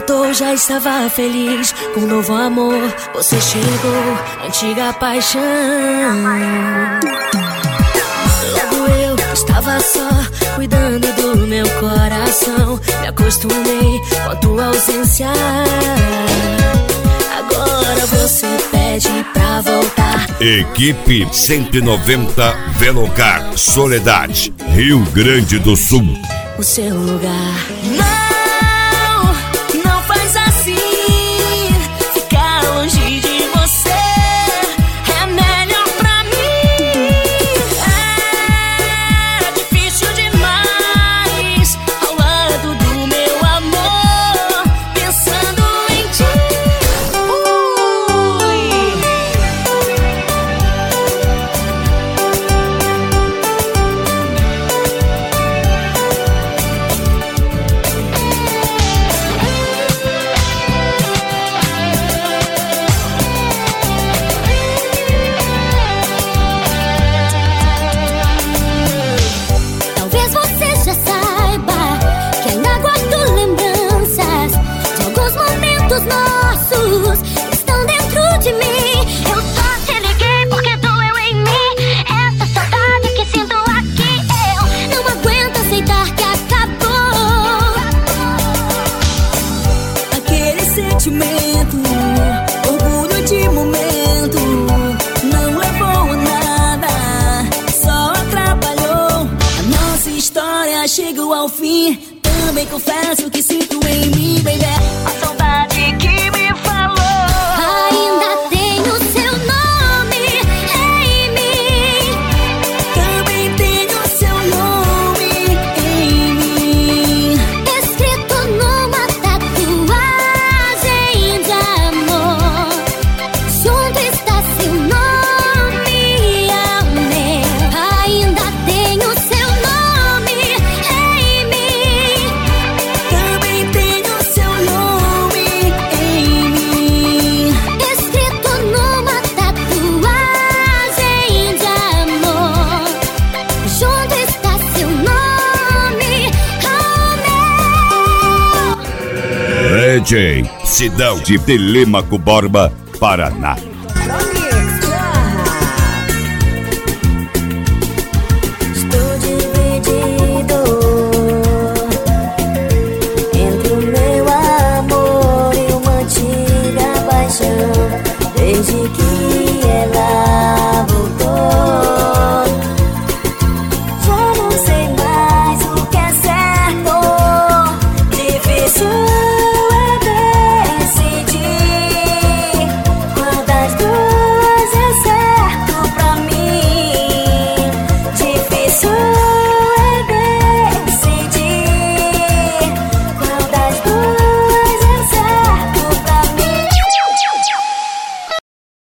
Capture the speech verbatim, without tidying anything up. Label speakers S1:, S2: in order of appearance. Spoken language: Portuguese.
S1: voltou, já estava feliz com um novo amor. Você chegou, antiga paixão. Logo eu estava só, cuidando do meu coração. Me acostumei com a tua ausência. Agora você pede pra voltar.
S2: Equipe cento e noventa Velocar, Soledade, Rio Grande do Sul.
S1: O seu lugar. Não, não faz assim. Ficar longe de você é melhor pra mim. É difícil demais ao lado do meu amor, pensando em ti. Nossos estão dentro de mim. Eu só te liguei porque doeu em mim. Essa saudade que sinto aqui, eu não aguento aceitar que acabou. Aquele sentimento, orgulho de momento, não levou a nada, só atrapalhou. A nossa história chegou ao fim. Também confesso que sinto em mim, baby, a saudade que me falou. Ainda tenho seu nome em mim. Também tenho seu nome em mim, escrito numa tatuagem de amor. Junto está seu nome ao meu. Ainda tenho seu nome em mim. Também tenho seu nome em mim, escrito numa tatuagem de amor. Junto está seu nome ao meu.
S2: D J Sidão de Telêmaco Borba, Paraná.